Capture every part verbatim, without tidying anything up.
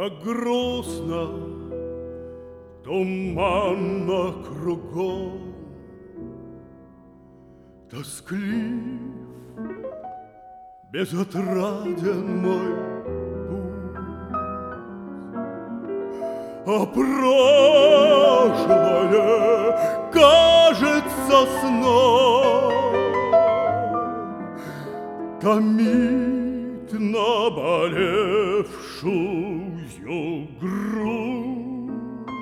Как грустно, туманно кругом, тосклив, безотраден мой путь, а прошлое кажется сном, томит наболевшую грудь.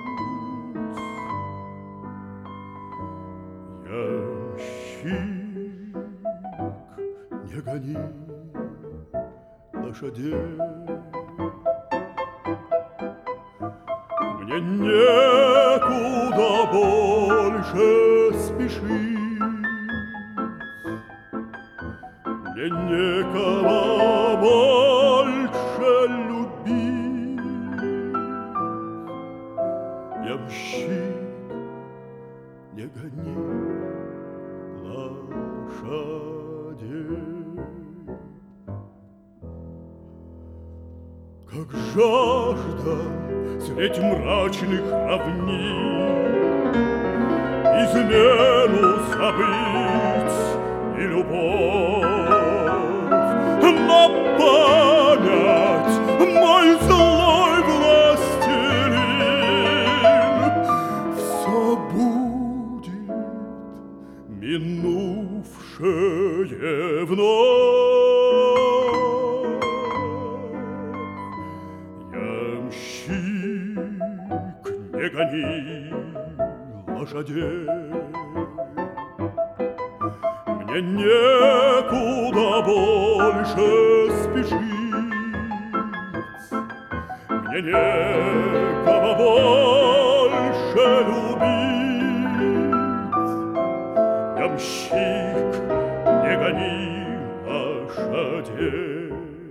Ямщик, не гони лошадей, мне некуда больше спешить, мне некого больше любить. Ямщик, не гони лошадей. Как жажда средь мрачных равнин измену забыть и любовь на память мой злой властелин все будет минувшее вновь. Ямщик, не гони лошадей, мне некуда больше спешить, мне некого больше любить. Ямщик, не гони лошадей.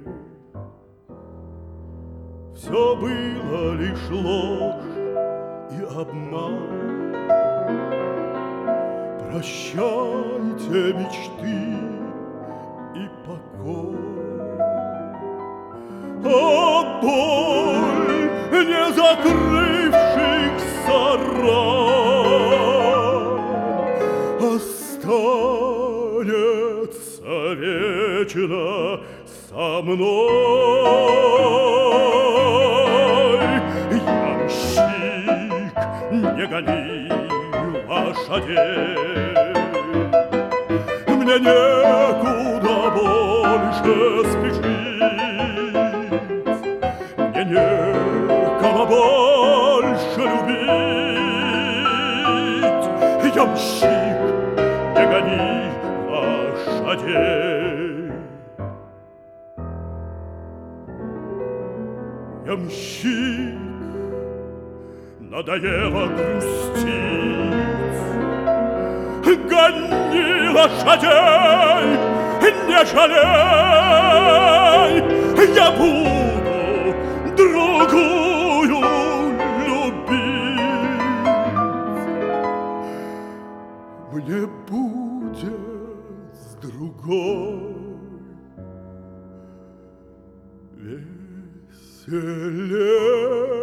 Все было лишь ложь и обман. Прощайте мечты и покой. О, боль не закрывшихся ран останется вечно со мной. Ямщик, не гони лошадей, мне некуда больше спешить, мне некого больше любить. Ямщик, не гони лошадей. Ямщик, надоело грустить, гони лошадей, не жалей, я буду другую любить. Мне будет с другой веселей.